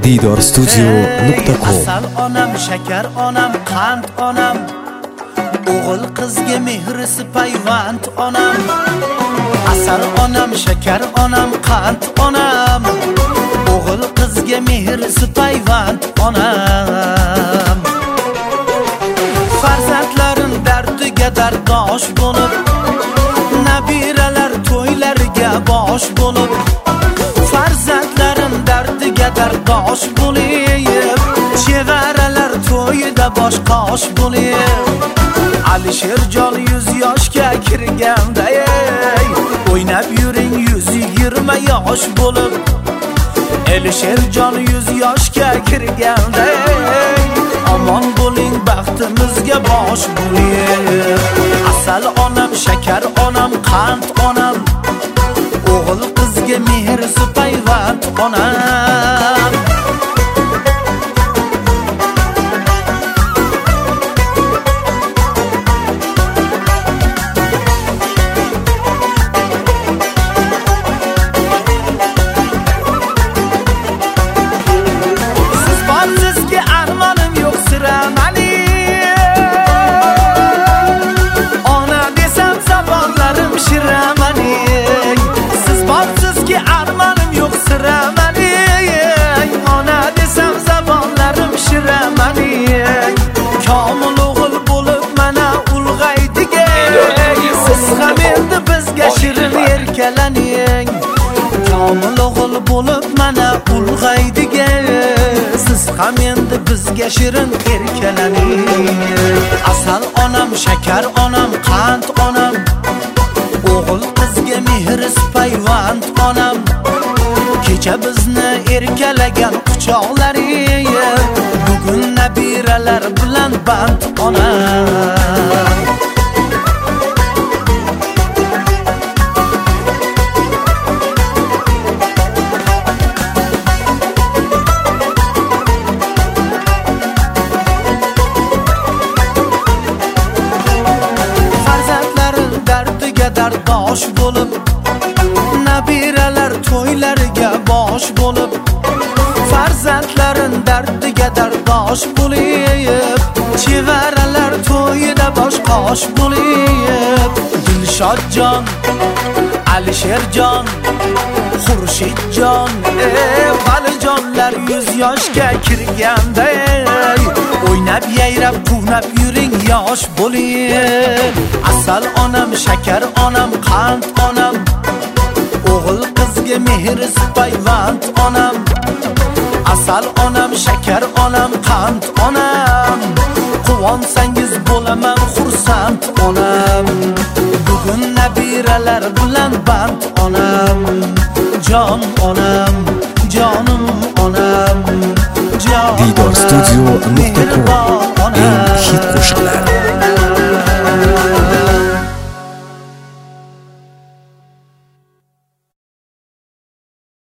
diydorstudio.com. Asal onam, shakar onam, qand onam, o'g'il qizga mehrisi payvand onam. Asal onam, shakar onam, qand onam, o'g'il qizga mehrisi payvand onam. Farzandlarim dardiga dardosh bo'lib, nabiralar to'ylariga bosh bo'lib, farzandlarim dardiga dardosh bo'lib, chevaralar to'yida bosh qosh bo'lib, Alisherjon 100 yoshga kirganda o'ynab yuring 120 yosh bo'lib, Alisherjon 100 yoshga kirganda omon bo'ling baxtimizga bosh bo'ling. Asal onam, shakar onam, qand onam, o'g'il qizga mehrisi payvand onam. Siz borsizki armonim yo'q sira mani, ona desam zamonlarim shiramani. Siz borsizki armonim yo'q sira mani, ona desam zamonlarim shiramani. Komil o'g'il bo'lib mana ulg'aydigan, siz ham endi bizga shirin erkalaning. Komil o'g'il bo'lib mana ulg'aydigan, siz ham endi bizga shirin erkalaning. Asal onam, shakar onam, qand onam, o'g'il qizga mehrisiz payvand onam. Kecha bizni erkalagan quchoqlaring, bugun nabiralar bilan band onam. Farzandlarim dardiga dardosh bo'lib, nabiralar to'ylariga bosh bo'lib, farzandlarim dardiga dardosh bo'lib, chevaralar to'yida bosh qosh bo'lib, Dilshodjon, Alisherjon, Xurshidjon, Valijonlar 100 yoshga kirganda o'ynab yayrab quvnab yuring yosh bo'ling. Asal onam, shakar onam, qand onam, o'g'il qizga mehrisiz payvand onam. Asal onam, shakar onam, qand onam, quvonsangiz bo'laman xursand onam. Bugun nabiralar bilan band onam. Jon onam, jonim onam, jon diydorstudio.com. Eng hit qo'shiqlar